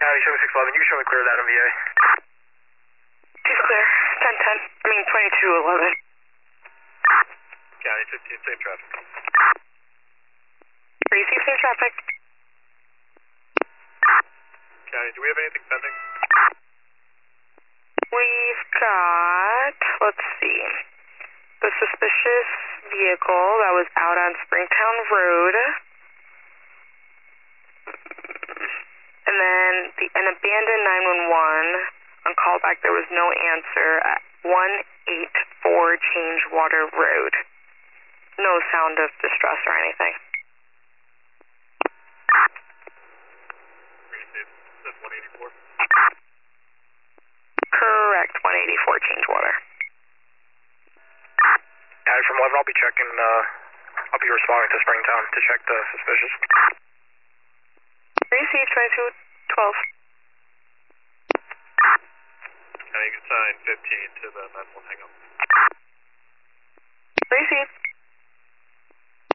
County 7611, you can show me clear of that MVA. She's clear. 1010. I mean 2211. County 15, same traffic. Receive same traffic. County, do we have anything pending? We've got, let's see, the suspicious vehicle that was out on Springtown Road. And then an abandoned 911. On callback, there was no answer at 184 Changewater Road. No sound of distress or anything. Received. Says 184. Correct, 184 Changewater. County from 11, I'll be checking, I'll be responding to Springtown to check the suspicious. Receive 2212. County, you can sign 15 to the 911 hang up.